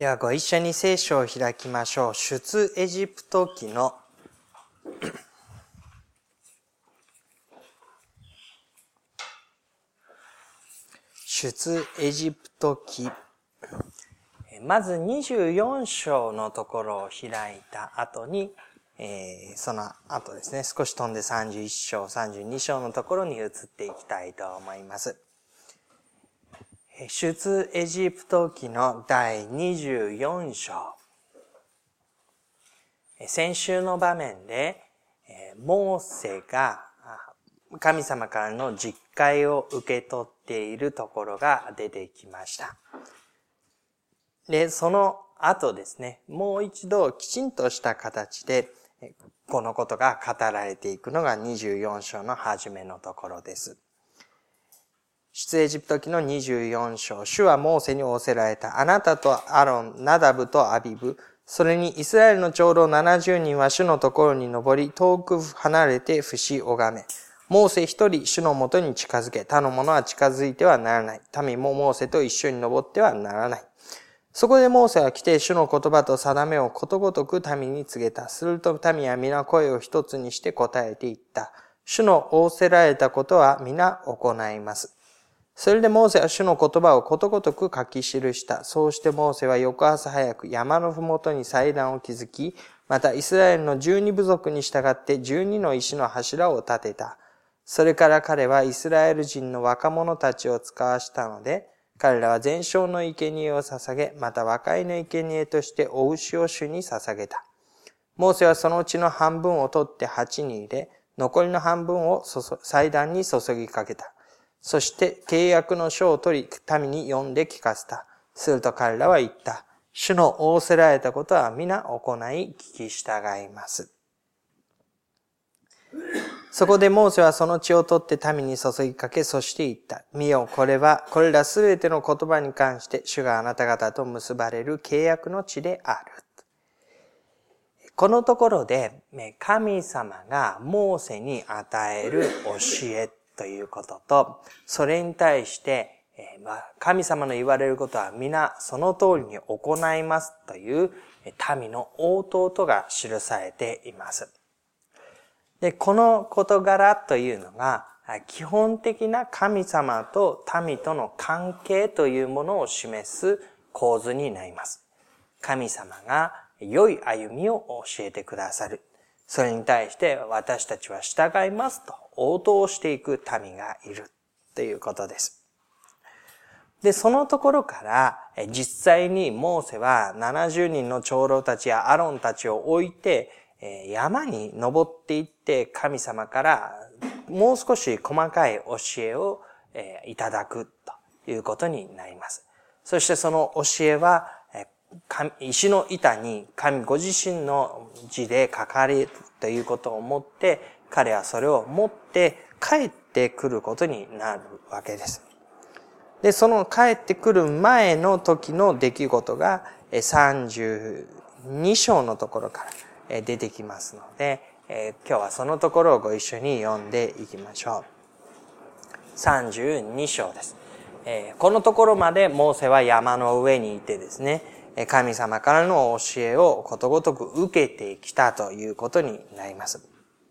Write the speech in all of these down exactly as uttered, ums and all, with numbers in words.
ではご一緒に聖書を開きましょう。出エジプト記の出エジプト記、まずにじゅうよん章のところを開いた後に、えー、その後ですね、少し飛んでさんじゅういち章、さんじゅうに章のところに移っていきたいと思います。出エジプト記のだいにじゅうよん章。先週の場面で、モーセが神様からの実戒を受け取っているところが出てきました。で、その後ですね、もう一度きちんとした形で、このことが語られていくのがにじゅうよん章の初めのところです。出エジプト記のにじゅうよん章、主はモーセに仰せられた。あなたとアロン、ナダブとアビブ、それにイスラエルの長老ななじゅうにんは主のところに登り、遠く離れて伏し拝め。モーセ一人主のもとに近づけ、他の者は近づいてはならない。民もモーセと一緒に登ってはならない。そこでモーセは来て主の言葉と定めをことごとく民に告げた。すると民は皆声を一つにして答えていった。主の仰せられたことは皆行います。それでモーセは主の言葉をことごとく書き記した。そうしてモーセは翌朝早く山のふもとに祭壇を築き、またイスラエルの十二部族に従って十二の石の柱を立てた。それから彼はイスラエル人の若者たちを使わしたので、彼らは全焼の生贄を捧げ、また和解の生贄としてお牛を主に捧げた。モーセはそのうちの半分を取って鉢に入れ、残りの半分を祭壇に注ぎかけた。そして契約の書を取り、民に読んで聞かせた。すると彼らは言った。主の仰せられたことは皆行い聞き従います。そこでモーセはその血を取って民に注ぎかけ、そして言った。見よ、これは、これらすべての言葉に関して、主があなた方と結ばれる契約の地である。このところで、神様がモーセに与える教えということと、それに対して、神様の言われることは皆その通りに行いますという民の応答とが記されています。で、この事柄というのが、基本的な神様と民との関係というものを示す構図になります。神様が良い歩みを教えてくださる。それに対して私たちは従いますと応答していく民がいるということです。で、そのところから実際にモーセはななじゅうにんの長老たちやアロンたちを置いて山に登っていって神様からもう少し細かい教えをいただくということになります。そしてその教えは石の板に神ご自身の字で書かれるということを思って彼はそれを持って帰ってくることになるわけです。で、その帰ってくる前の時の出来事がさんじゅうに章のところから出てきますので、今日はそのところをご一緒に読んでいきましょう。さんじゅうに章です。このところまでモーセは山の上にいてですね、神様からの教えをことごとく受けてきたということになります。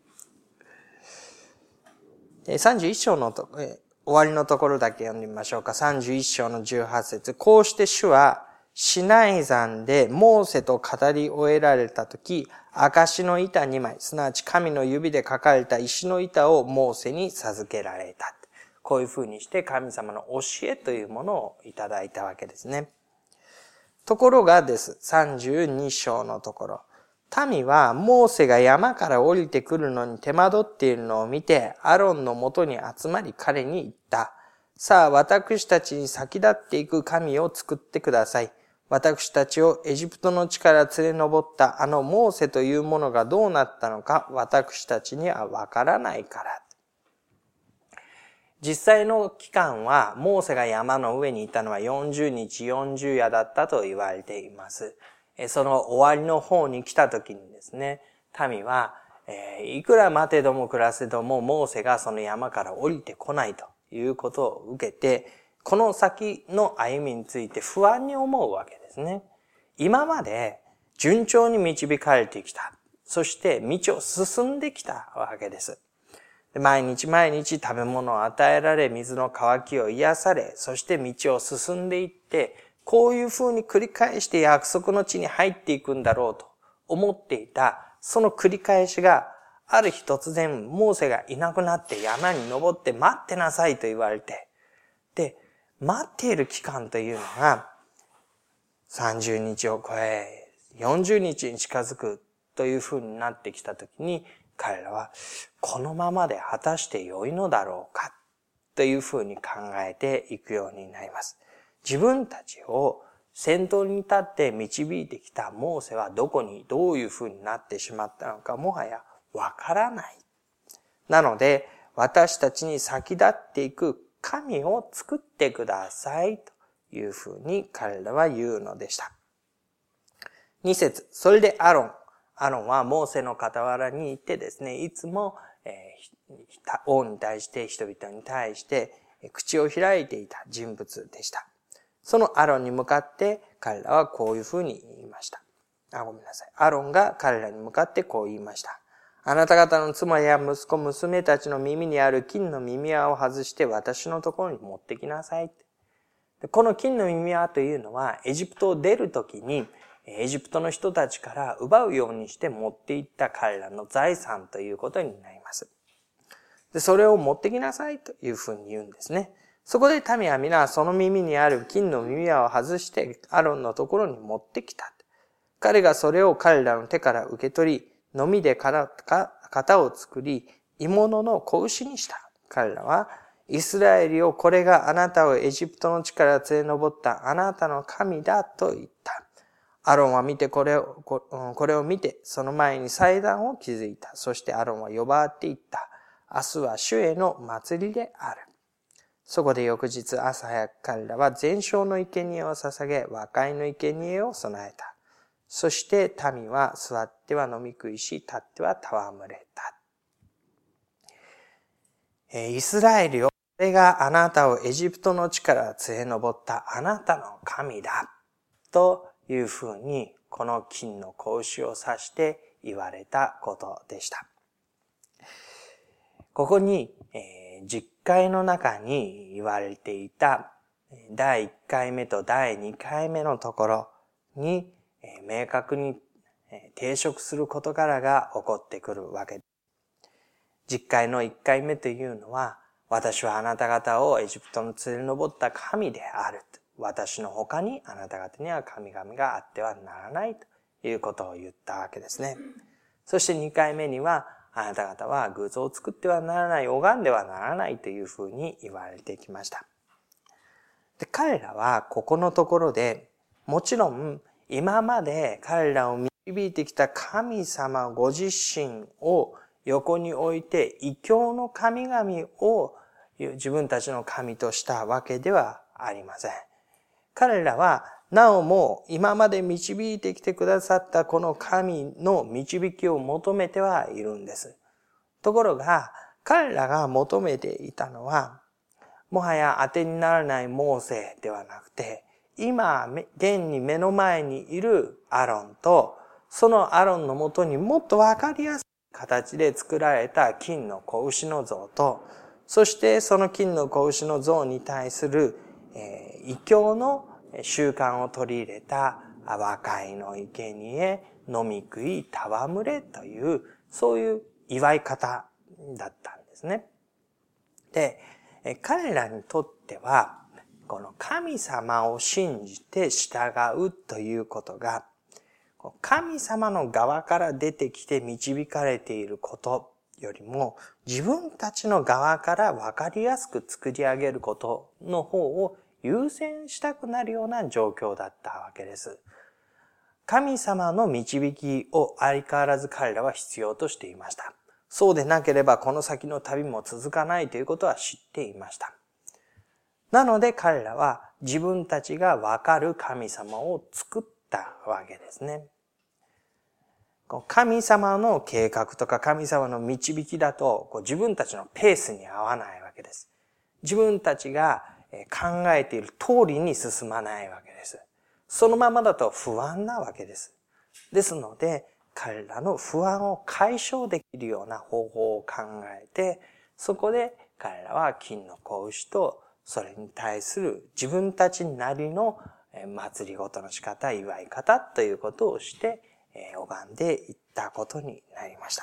さんじゅういち章のと、終わりのところだけ読んでみましょうか。さんじゅういち章のじゅうはち節。こうして主はシナイ山でモーセと語り終えられたとき、証の板にまい、すなわち神の指で書かれた石の板をモーセに授けられた。こういうふうにして神様の教えというものをいただいたわけですね。ところがです。さんじゅうに章のところ。民はモーセが山から降りてくるのに手間取っているのを見て、アロンのもとに集まり彼に言った。さあ、私たちに先立っていく神を作ってください。私たちをエジプトの地から連れ上ったあのモーセというものがどうなったのか、私たちにはわからないから。実際の期間は、モーセが山の上にいたのはよんじゅうにちよんじゅう夜だったと言われています。その終わりの方に来た時にですね、民は、いくら待てども暮らせども、モーセがその山から降りてこないということを受けて、この先の歩みについて不安に思うわけですね。 今まで順調に導かれてきた。そして道を進んできたわけです。毎日毎日食べ物を与えられ、水の渇きを癒され、そして道を進んでいって、こういう風に繰り返して約束の地に入っていくんだろうと思っていた、その繰り返しが、ある日突然、モーセがいなくなって山に登って待ってなさいと言われて、で、待っている期間というのが、さんじゅうにちを超え、よんじゅうにちに近づくという風になってきたときに、彼らは、このままで果たして良いのだろうか、という風に考えていくようになります。自分たちを先頭に立って導いてきたモーセはどこにどういう風になってしまったのかもはやわからない。なので私たちに先立っていく神を作ってくださいという風に彼らは言うのでした。に節、それでアロン。アロンはモーセの傍らにいてですね、いつも、えー、王に対して人々に対して口を開いていた人物でした。そのアロンに向かって彼らはこういうふうに言いました。あ、ごめんなさい。アロンが彼らに向かってこう言いました。あなた方の妻や息子、娘たちの耳にある金の耳輪を外して私のところに持ってきなさい。この金の耳輪というのはエジプトを出るときにエジプトの人たちから奪うようにして持っていった彼らの財産ということになります。で、それを持ってきなさいというふうに言うんですね。そこで民は皆その耳にある金の耳輪を外してアロンのところに持ってきた。彼がそれを彼らの手から受け取り、のみで型を作り、鋳物の子牛にした。彼らは、イスラエルよ、これがあなたをエジプトの地から連れ上ったあなたの神だと言った。アロンは見てこれを、これを見て、その前に祭壇を築いた。そしてアロンは呼ばわっていった。明日は主への祭りである。そこで翌日朝早く彼らは全焼の生贄を捧げ、和解の生贄を備えた。そして民は座っては飲み食いし、立っては戯れた。イスラエルよ、これがあなたをエジプトの地から連れ上ったあなたの神だ。というふうに、この金の子牛を指して言われたことでした。ここに、えー、十回の中に言われていただいいっかいめとだいにかいめのところに、えー、明確に抵触する事柄が起こってくるわけです。十回のいっかいめというのは、私はあなた方をエジプトの連れ上った神である。私の他にあなた方には神々があってはならないということを言ったわけですね。そしてにかいめには、あなた方は偶像を作ってはならない、拝んではならないというふうに言われてきました。で、彼らはここのところで、もちろん今まで彼らを導いてきた神様ご自身を横に置いて異教の神々を自分たちの神としたわけではありません。彼らはなおも今まで導いてきてくださったこの神の導きを求めてはいるんです。ところが彼らが求めていたのはもはや当てにならないモーセではなくて、今現に目の前にいるアロンとそのアロンのもとにもっとわかりやすい形で作られた金の子牛の像と、そしてその金の子牛の像に対する異教の習慣を取り入れた和解の生贄、飲み食い、戯れという、そういう祝い方だったんですね。で、彼らにとっては、この神様を信じて従うということが、神様の側から出てきて導かれていることよりも、自分たちの側から分かりやすく作り上げることの方を優先したくなるような状況だったわけです。神様の導きを相変わらず彼らは必要としていました。そうでなければこの先の旅も続かないということは知っていました。なので彼らは自分たちが分かる神様を作ったわけですね。神様の計画とか神様の導きだと自分たちのペースに合わないわけです。自分たちが考えている通りに進まないわけです。 そのままだと不安なわけです。ですので、彼らの不安を解消できるような方法を考えて、そこで彼らは金の子牛とそれに対する自分たちなりの祭りごとの仕方、祝い方ということをして拝んでいったことになりました。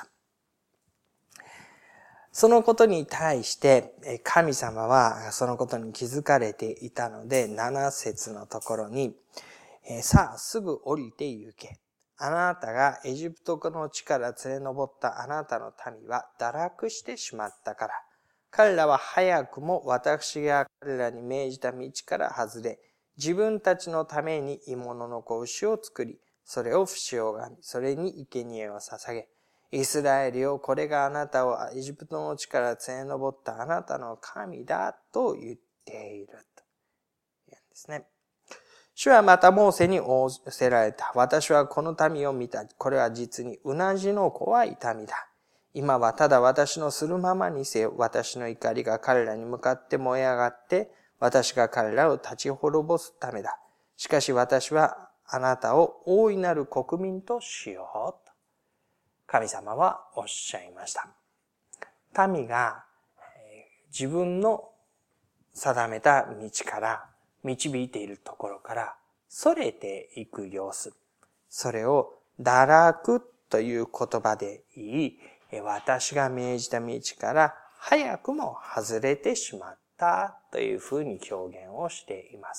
そのことに対して神様はそのことに気づかれていたので、なな節のところに、さあすぐ降りて行け。あなたがエジプトの地から連れ上ったあなたの民は堕落してしまったから。彼らは早くも私が彼らに命じた道から外れ、自分たちのために鋳物の子牛を作り、それを節拝み、それに生贄を捧げ、イスラエルよ、これがあなたをエジプトの地から連れ上ったあなたの神だと言っていると言うんですね。主はまたモーセに仰せられた。私はこの民を見た。これは実にうなじの怖い民だ。今はただ私のするままにせよ。私の怒りが彼らに向かって燃え上がって、私が彼らを立ち滅ぼすためだ。しかし私はあなたを大いなる国民としようと。神様はおっしゃいました。民が自分の定めた道から導いているところから逸れていく様子。それを堕落という言葉で言い、私が命じた道から早くも外れてしまったというふうに表現をしています。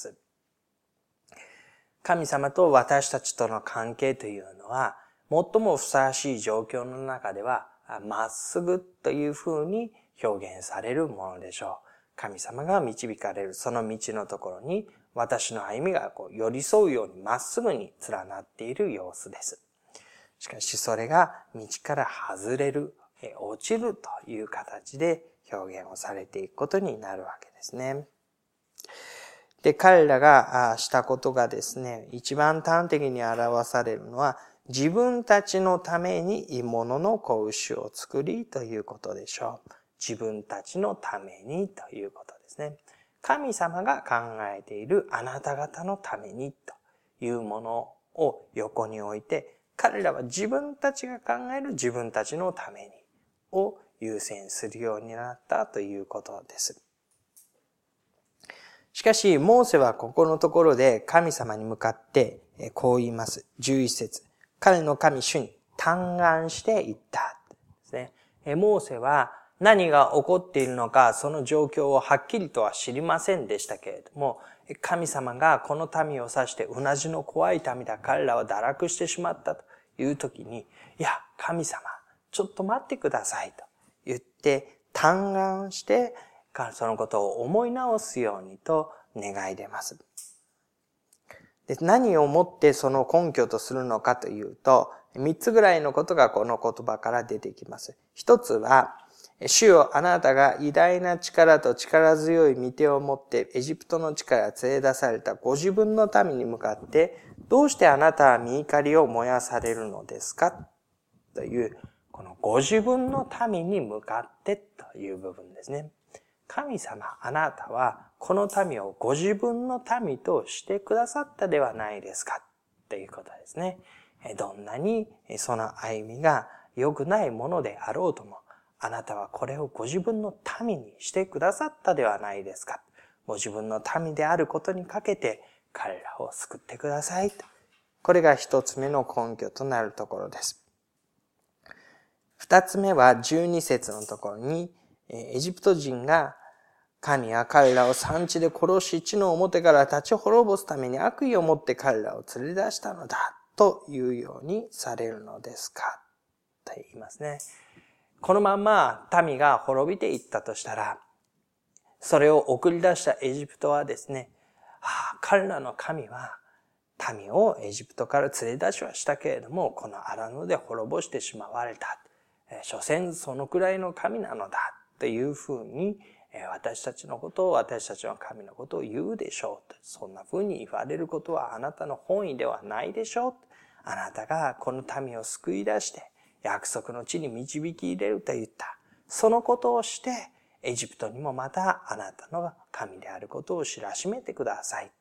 神様と私たちとの関係というのは、最もふさわしい状況の中では、まっすぐというふうに表現されるものでしょう。神様が導かれるその道のところに、私の歩みがこう寄り添うようにまっすぐに連なっている様子です。しかしそれが道から外れる、落ちるという形で表現をされていくことになるわけですね。で、彼らがしたことがですね、一番端的に表されるのは、自分たちのために鋳物の子牛を作りということでしょう。自分たちのためにということですね。神様が考えているあなた方のためにというものを横に置いて、彼らは自分たちが考える自分たちのためにを優先するようになったということです。しかし、モーセはここのところで神様に向かってこう言います。じゅういち節。彼の神主に嘆願して言ったですね。モーセは何が起こっているのか、その状況をはっきりとは知りませんでしたけれども、神様がこの民を指してうなじの怖い民だ、彼らは堕落してしまったという時に、いや、神様、ちょっと待ってくださいと言って嘆願して、そのことを思い直すようにと願い出ます。で、何をもってその根拠とするのかというと、三つぐらいのことがこの言葉から出てきます。一つは、主よ、あなたが偉大な力と力強い御手を持ってエジプトの地から連れ出されたご自分の民に向かって、どうしてあなたは御怒りを燃やされるのですかという、このご自分の民に向かってという部分ですね。神様、あなたはこの民をご自分の民としてくださったではないですかということですね。どんなにその歩みが良くないものであろうとも、あなたはこれをご自分の民にしてくださったではないですか。ご自分の民であることにかけて彼らを救ってください。これが一つ目の根拠となるところです。二つ目はじゅうに節のところに、エジプト人が神は彼らを産地で殺し、地の表から立ち滅ぼすために悪意を持って彼らを連れ出したのだというようにされるのですかと言いますね。このまま民が滅びていったとしたら、それを送り出したエジプトはですね、ああ、彼らの神は民をエジプトから連れ出しはしたけれども、この荒野で滅ぼしてしまわれた。所詮そのくらいの神なのだというふうに、私たちのことを、私たちの神のことを言うでしょう。そんなふうに言われることはあなたの本意ではないでしょう。あなたがこの民を救い出して、約束の地に導き入れると言った。そのことをして、エジプトにもまたあなたの神であることを知らしめてください。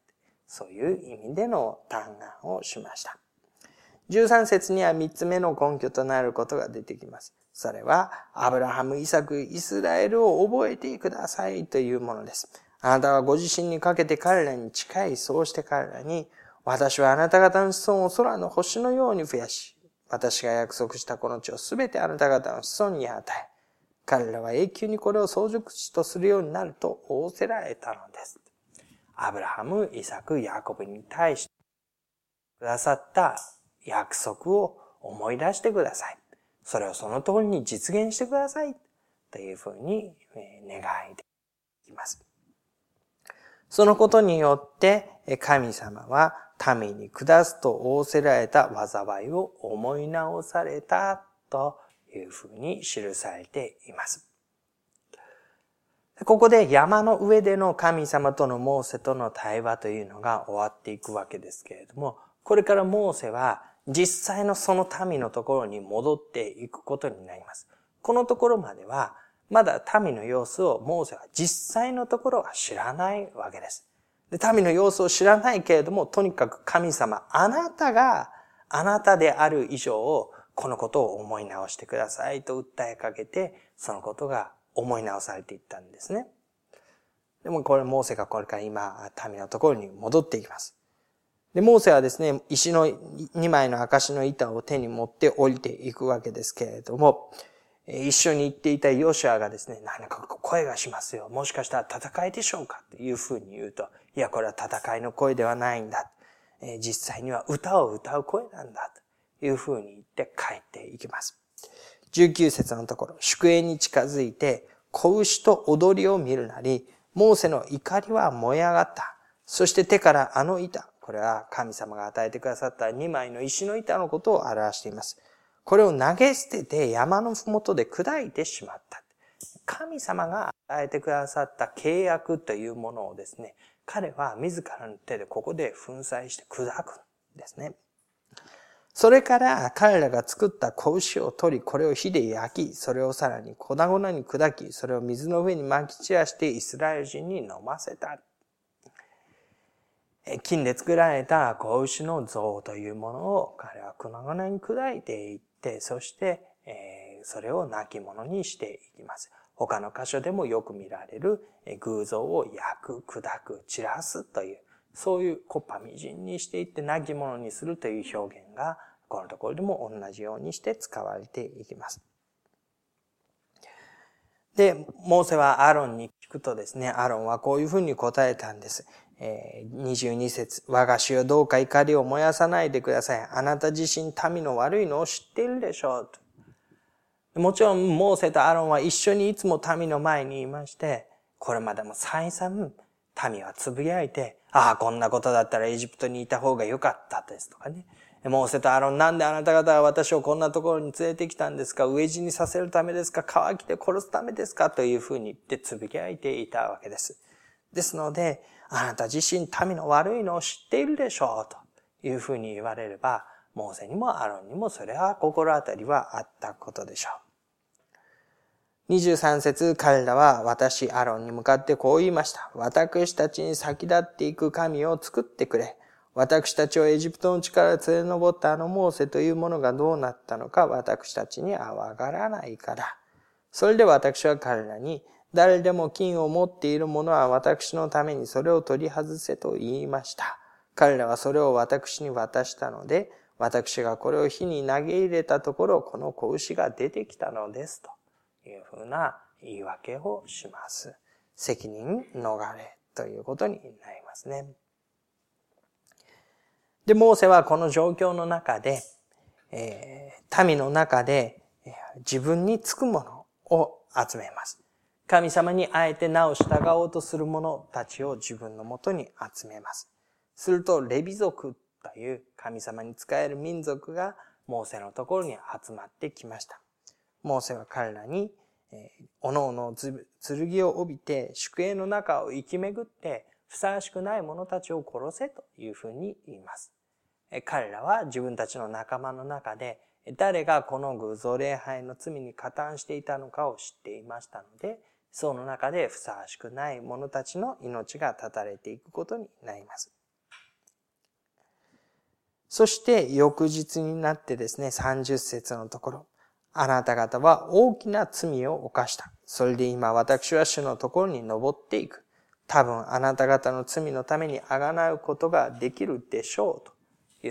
そういう意味での嘆願をしました。じゅうさん節にはみっつめの根拠となることが出てきます。それは、アブラハム、イサク、イスラエルを覚えてくださいというものです。あなたはご自身にかけて彼らに近い、そうして彼らに、私はあなた方の子孫を空の星のように増やし、私が約束したこの地をすべてあなた方の子孫に与え、彼らは永久にこれを相続地とするようになると仰せられたのです。アブラハム、イサク、ヤコブに対してくださった約束を思い出してください。それをその通りに実現してください。というふうに願いでいます。そのことによって神様は民に下すと仰せられた災いを思い直されたというふうに記されています。ここで山の上での神様とのモーセとの対話というのが終わっていくわけですけれども、これからモーセは実際のその民のところに戻っていくことになります。このところまではまだ民の様子をモーセは実際のところは知らないわけです。で、民の様子を知らないけれども、とにかく神様、あなたがあなたである以上、このことを思い直してくださいと訴えかけて、そのことが思い直されていったんですね。でもこれ、モーセがこれから今、民のところに戻っていきます。で、モーセはですね、石のにまいの証の板を手に持って降りていくわけですけれども、一緒に行っていたヨシュアがですね、何か声がしますよ。もしかしたら戦いでしょうかというふうに言うと、いや、これは戦いの声ではないんだ。実際には歌を歌う声なんだ。というふうに言って帰っていきます。じゅうきゅう節のところ、宿営に近づいて、子牛と踊りを見るなり、モーセの怒りは燃え上がった。そして手からあの板、これは神様が与えてくださったにまいの石の板のことを表しています。これを投げ捨てて山のふもとで砕いてしまった。神様が与えてくださった契約というものをですね、彼は自らの手でここで粉砕して砕くんですね。それから彼らが作った子牛を取り、これを火で焼き、それをさらに粉々に砕き、それを水の上に撒き散らしてイスラエル人に飲ませた。金で作られた子牛の像というものを彼は粉々に砕いていって、そして、えー、それを亡き者にしていきます。他の箇所でもよく見られる偶像を焼く、砕く、散らすという、そういう木っ端みじんにしていって亡き者にするという表現が、このところでも同じようにして使われていきます。で、モーセはアロンに聞くとですね、アロンはこういうふうに答えたんです。にじゅうに節、我が主よどうか怒りを燃やさないでください。あなた自身民の悪いのを知っているでしょう。もちろん、モーセとアロンは一緒にいつも民の前にいまして、これまでも再三、民はつぶやいて、ああ、こんなことだったらエジプトにいた方が良かったですとかね。モーセとアロン、なんであなた方は私をこんなところに連れてきたんですか？飢え死にさせるためですか？渇きで殺すためですか？というふうに言ってつぶやいていたわけです。ですので、あなた自身民の悪いのを知っているでしょうというふうに言われれば、モーセにもアロンにもそれは心当たりはあったことでしょう。にじゅうさん節、彼らは私アロンに向かってこう言いました。私たちに先立っていく神を作ってくれ。私たちをエジプトの地から連れ上ったあのモーセというものがどうなったのか私たちにはわからないから。それで私は彼らに、誰でも金を持っている者は私のためにそれを取り外せと言いました。彼らはそれを私に渡したので、私がこれを火に投げ入れたところ、この子牛が出てきたのですというふうな言い訳をします。責任逃れということになりますね。で、モーセはこの状況の中で、えー、民の中で自分につくものを集めます。神様にあえて名を従おうとする者たちを自分のもとに集めます。すると、レビ族という神様に仕える民族がモーセのところに集まってきました。モーセは彼らに、えー、おのおの剣を帯びて宿営の中を生き巡ってふさわしくない者たちを殺せというふうに言います。彼らは自分たちの仲間の中で誰がこの偶像礼拝の罪に加担していたのかを知っていましたので、その中でふさわしくない者たちの命が絶たれていくことになります。 そして翌日になってですね、さんじゅっ節のところ、あなた方は大きな罪を犯した。それで今私は主のところに登っていく。多分あなた方の罪のためにあがなうことができるでしょうと言って、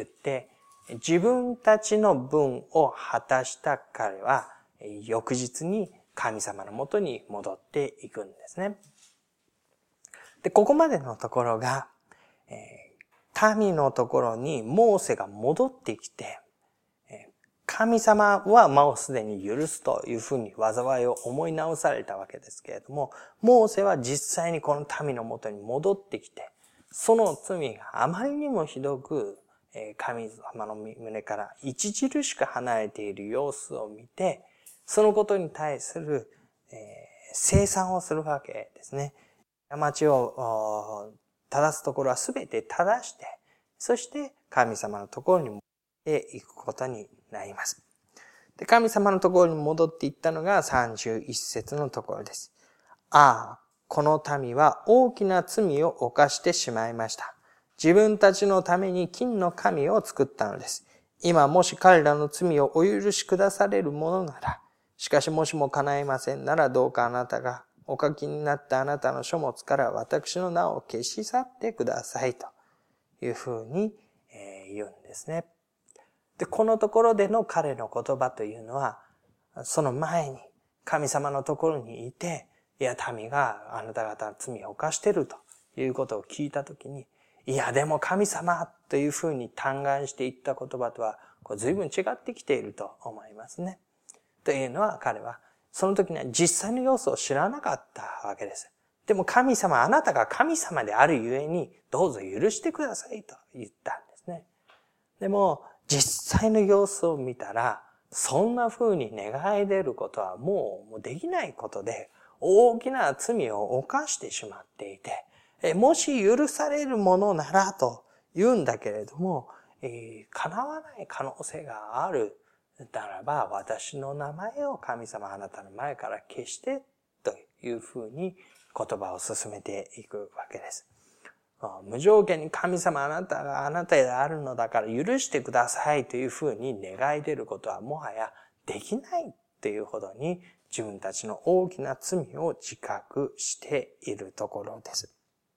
自分たちの分を果たした彼は、翌日に神様のもとに戻っていくんですね。で、ここまでのところが、えー、民のところにモーセが戻ってきて、神様はもうすでに許すというふうに災いを思い直されたわけですけれども、モーセは実際にこの民のもとに戻ってきて、その罪があまりにもひどく、神様の胸から著しく離れている様子を見て、そのことに対する清算をするわけですね。過ちを正すところはすべて正して、そして神様のところに戻っていくことになります。で、神様のところに戻っていったのがさんじゅういち節のところです。ああ、この民は大きな罪を犯してしまいました。自分たちのために金の神を作ったのです。今もし彼らの罪をお許しくだされるものなら、しかしもしも叶いませんならどうかあなたがお書きになったあなたの書物から私の名を消し去ってくださいというふうに言うんですね。で、このところでの彼の言葉というのは、その前に神様のところにいて、いや、民があなた方の罪を犯しているということを聞いたときに、いや、でも神様というふうに嘆願していった言葉とは、こう随分違ってきていると思いますね。というのは彼は、その時には実際の様子を知らなかったわけです。でも神様、あなたが神様であるゆえに、どうぞ許してくださいと言ったんですね。でも、実際の様子を見たら、そんな風に願い出ることはもうできないことで、大きな罪を犯してしまっていて、もし許されるものならと言うんだけれども、えー、叶わない可能性があるならば、私の名前を神様あなたの前から消してという風に言葉を進めていくわけです。無条件に神様あなたがあなたであるのだから許してくださいというふうに願い出ることはもはやできないというほどに自分たちの大きな罪を自覚しているところです。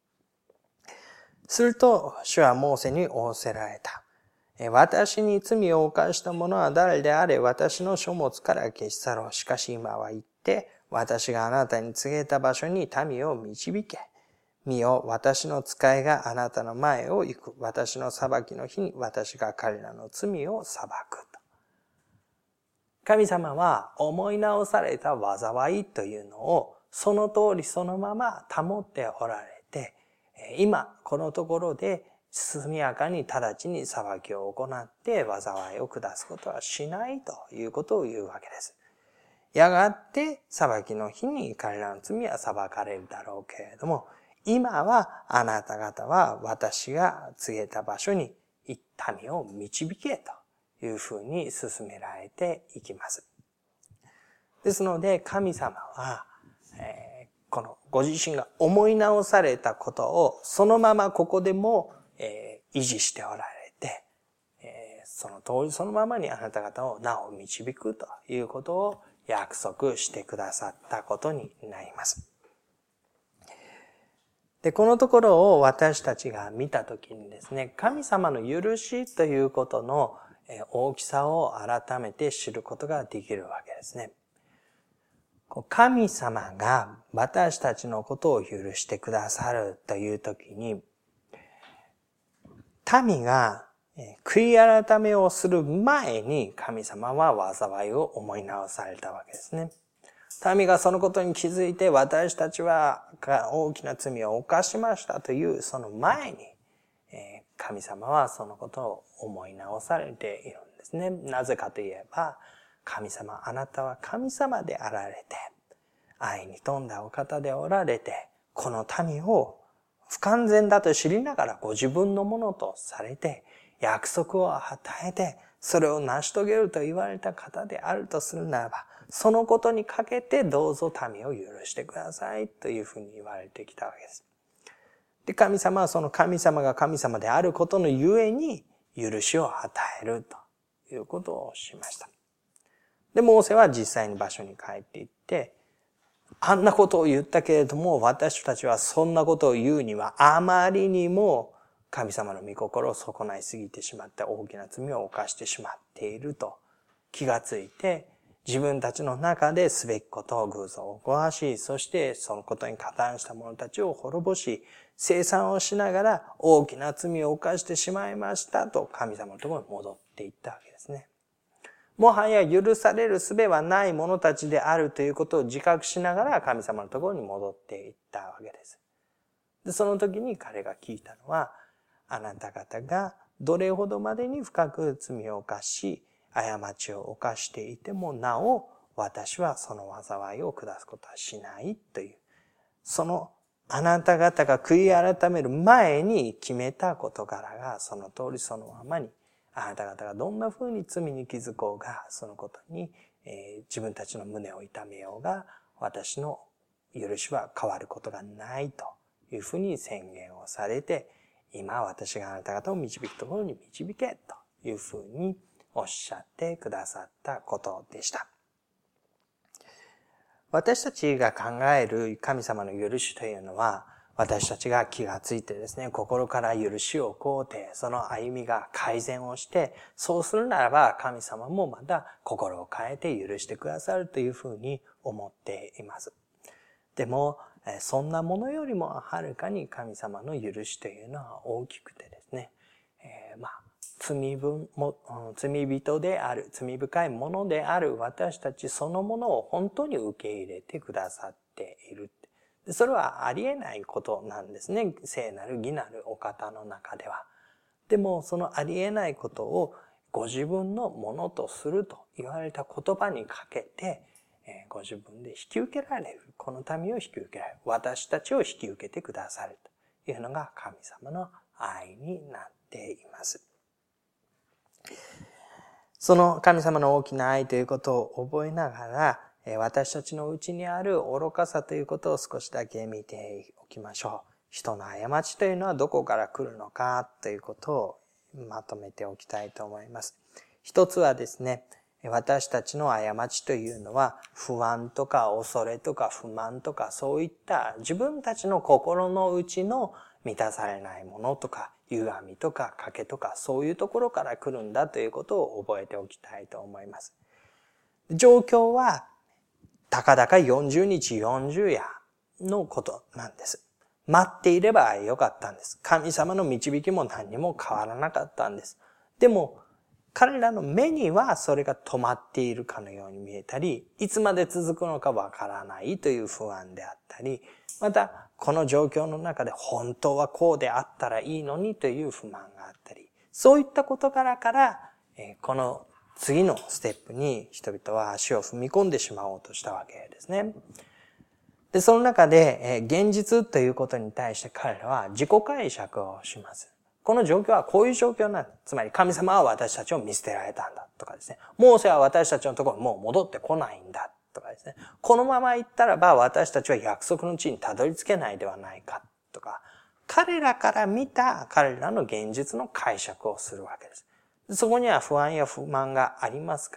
すると主はモーセに仰せられた。私に罪を犯した者は誰であれ私の書物から消し去ろう。しかし今は行って私があなたに告げた場所に民を導け。見よ、私の使いがあなたの前を行く。私の裁きの日に私が彼らの罪を裁くと。神様は思い直された災いというのをその通りそのまま保っておられて、今このところで速やかに直ちに裁きを行って災いを下すことはしないということを言うわけです。やがて裁きの日に彼らの罪は裁かれるだろうけれども、今はあなた方は私が告げた場所に民を導けというふうに進められていきます。ですので神様は、えー、このご自身が思い直されたことをそのままここでも、えー、維持しておられて、えー、その通りそのままにあなた方をなお導くということを約束してくださったことになります。で、このところを私たちが見たときにですね、神様の許しということの大きさを改めて知ることができるわけですね。神様が私たちのことを許してくださるというときに、民が悔い改めをする前に神様は災いを思い直されたわけですね。民がそのことに気づいて私たちは大きな罪を犯しましたというその前に神様はそのことを思い直されているんですね。なぜかといえば神様あなたは神様であられて愛に富んだお方でおられてこの民を不完全だと知りながらご自分のものとされて約束を与えてそれを成し遂げると言われた方であるとするならばそのことにかけてどうぞ民を許してくださいというふうに言われてきたわけです。で、神様はその神様が神様であることのゆえに許しを与えるということをしました。で、モーセは実際に場所に帰っていって、あんなことを言ったけれども、私たちはそんなことを言うにはあまりにも神様の御心を損ないすぎてしまって大きな罪を犯してしまっていると気がついて、自分たちの中ですべきことを偶像を壊し、そしてそのことに加担した者たちを滅ぼし、清算をしながら大きな罪を犯してしまいましたと神様のところに戻っていったわけですね。もはや許される術はない者たちであるということを自覚しながら神様のところに戻っていったわけです。で、その時に彼が聞いたのは、あなた方がどれほどまでに深く罪を犯し、過ちを犯していてもなお、私はその災いを下すことはしないという、そのあなた方が悔い改める前に決めた事柄がその通りそのままに、あなた方がどんな風に罪に気づこうが、そのことに、えー、自分たちの胸を痛めようが、私の許しは変わることがないというふうに宣言をされて、今私があなた方を導くところに導けというふうにおっしゃってくださったことでした。私たちが考える神様の許しというのは、私たちが気がついてですね、心から許しを請うて、その歩みが改善をして、そうするならば神様もまた心を変えて許してくださるというふうに思っています。でも、そんなものよりもはるかに神様の許しというのは大きくてですね、えー、まあ、罪分も、罪人である、罪深いものである私たちそのものを本当に受け入れてくださっている。それはありえないことなんですね。聖なる義なるお方の中では。でもそのありえないことをご自分のものとすると言われた言葉にかけて、ご自分で引き受けられる。この民を引き受けられる。私たちを引き受けてくださるというのが神様の愛になっています。その神様の大きな愛ということを覚えながら、私たちのうちにある愚かさということを少しだけ見ておきましょう。人の過ちというのはどこから来るのかということをまとめておきたいと思います。一つはですね、私たちの過ちというのは不安とか恐れとか不満とかそういった自分たちの心の内の満たされないものとか歪みとか賭けとかそういうところから来るんだということを覚えておきたいと思います。状況はたかだかよんじゅうにちよんじゅう夜のことなんです。待っていればよかったんです。神様の導きも何にも変わらなかったんです。でも彼らの目にはそれが止まっているかのように見えたり、いつまで続くのかわからないという不安であったり、またこの状況の中で本当はこうであったらいいのにという不満があったり、そういった事柄からこの次のステップに人々は足を踏み込んでしまおうとしたわけですね。で、その中で現実ということに対して彼らは自己解釈をします。この状況はこういう状況なんだ。つまり神様は私たちを見捨てられたんだとかですね。モーセは私たちのところにもう戻ってこないんだとかですね。このまま行ったらば私たちは約束の地にたどり着けないではないかとか、彼らから見た彼らの現実の解釈をするわけです。そこには不安や不満がありますから、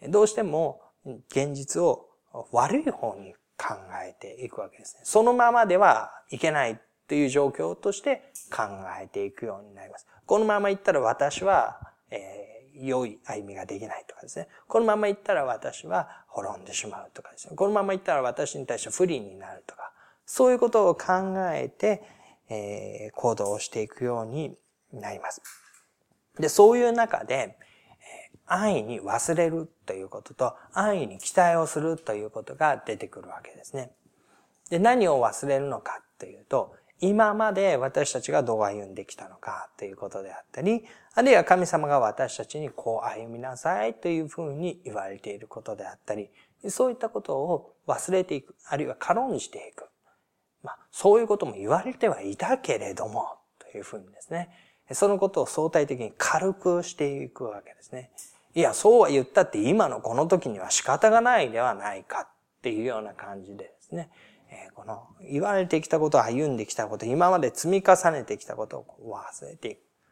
どうしても現実を悪い方に考えていくわけですね。そのままではいけないという状況として考えていくようになります。このまま行ったら私は、えー、良い歩みができないとかですね。このまま行ったら私は滅んでしまうとかですね。このまま行ったら私に対して不利になるとか、そういうことを考えて、えー、行動をしていくようになります。で、そういう中で、安易に忘れるということと、安易に期待をするということが出てくるわけですね。で、何を忘れるのかというと、今まで私たちがどう歩んできたのかということであったり、あるいは神様が私たちにこう歩みなさいというふうに言われていることであったり、そういったことを忘れていく、あるいは軽んじていく。まあ、そういうことも言われてはいたけれども、というふうにですね、そのことを相対的に軽くしていくわけですね。いや、そうは言ったって今のこの時には仕方がないではないかっていうような感じでですね、えー、この言われてきたこと、歩んできたこと、今まで積み重ねてきたことを忘れていく。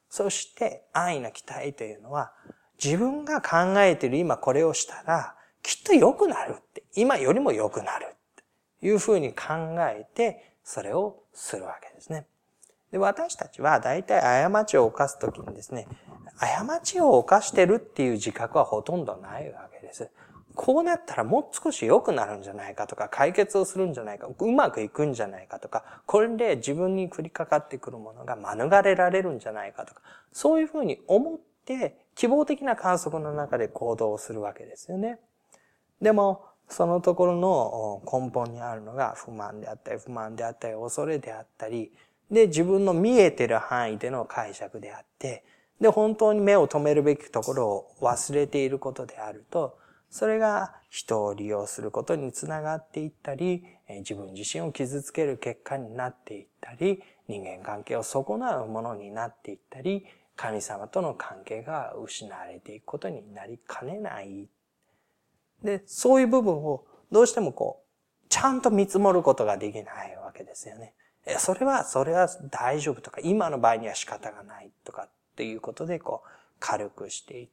そして安易な期待というのは、自分が考えている今これをしたら、きっと良くなるって、今よりも良くなるっていうふうに考えて、それをするわけですね。で、私たちは大体過ちを犯すときにですね、過ちを犯してるっていう自覚はほとんどないわけです。こうなったらもう少し良くなるんじゃないかとか、解決をするんじゃないか、うまくいくんじゃないかとか、これで自分に降りかかってくるものが免れられるんじゃないかとか、そういうふうに思って希望的な観測の中で行動をするわけですよね。でも、そのところの根本にあるのが不満であったり、不満であったり、恐れであったり、で、自分の見えてる範囲での解釈であって、で、本当に目を留めるべきところを忘れていることであると、それが人を利用することにつながっていったり、自分自身を傷つける結果になっていったり、人間関係を損なうものになっていったり、神様との関係が失われていくことになりかねない。で、そういう部分をどうしてもこう、ちゃんと見積もることができないわけですよね。それは、それは大丈夫とか、今の場合には仕方がないとかっていうことでこう、軽くしていって、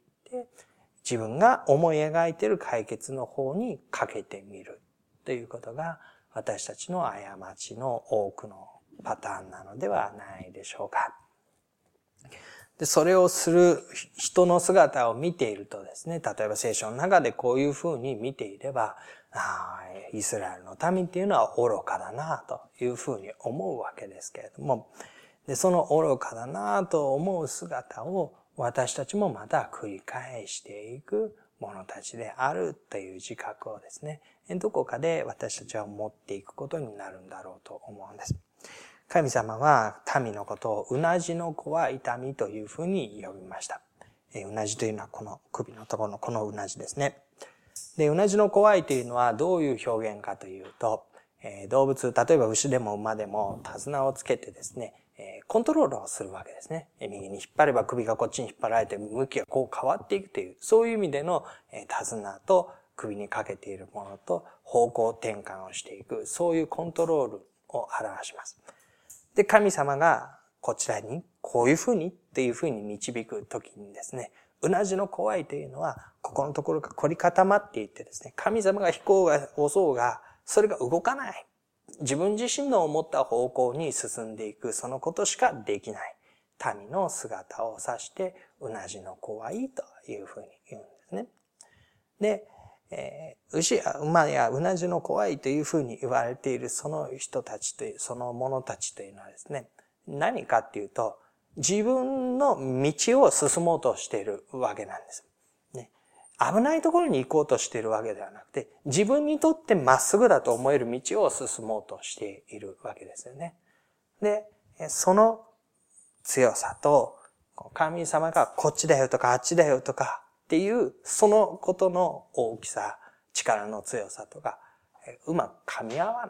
自分が思い描いている解決の方にかけてみるということが、私たちの過ちの多くのパターンなのではないでしょうか。で、それをする人の姿を見ているとですね、例えば聖書の中でこういうふうに見ていれば、ああ、イスラエルの民っていうのは愚かだなというふうに思うわけですけれども、で、その愚かだなと思う姿を私たちもまた繰り返していく者たちであるという自覚をですね、どこかで私たちは持っていくことになるんだろうと思うんです。神様は民のことをうなじの怖い痛みというふうに呼びました。うなじというのはこの首のところのこのうなじですね。で、うなじの怖いというのはどういう表現かというと、動物、例えば牛でも馬でも手綱をつけてですね、コントロールをするわけですね。右に引っ張れば首がこっちに引っ張られて向きがこう変わっていくという、そういう意味での手綱と首にかけているものと方向転換をしていく、そういうコントロールを表します。で、神様がこちらにこういうふうにっていうふうに導くときにですね、うなじの怖いというのは、ここのところが凝り固まっていってですね、神様が引こうが押そうが、それが動かない。自分自身の思った方向に進んでいく、そのことしかできない。民の姿を指して、うなじの怖いというふうに言うんですね。で、えー、牛や馬やうなじの怖いというふうに言われているその人たちという、その者たちというのはですね、何かっていうと、自分の道を進もうとしているわけなんです。ね、危ないところに行こうとしているわけではなくて、自分にとってまっすぐだと思える道を進もうとしているわけですよね。で、その強さと、神様がこっちだよとかあっちだよとかっていう、そのことの大きさ、力の強さとか、うまく噛み合わない。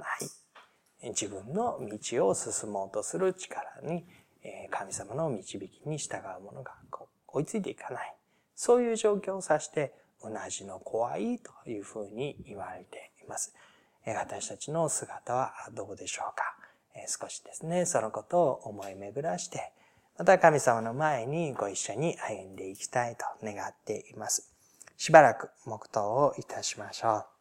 自分の道を進もうとする力に、神様の導きに従うものが追いついていかない。そういう状況を指して、うなじの怖いというふうに言われています。私たちの姿はどうでしょうか。少しですね、そのことを思い巡らして、また神様の前にご一緒に歩んでいきたいと願っています。しばらく黙祷をいたしましょう。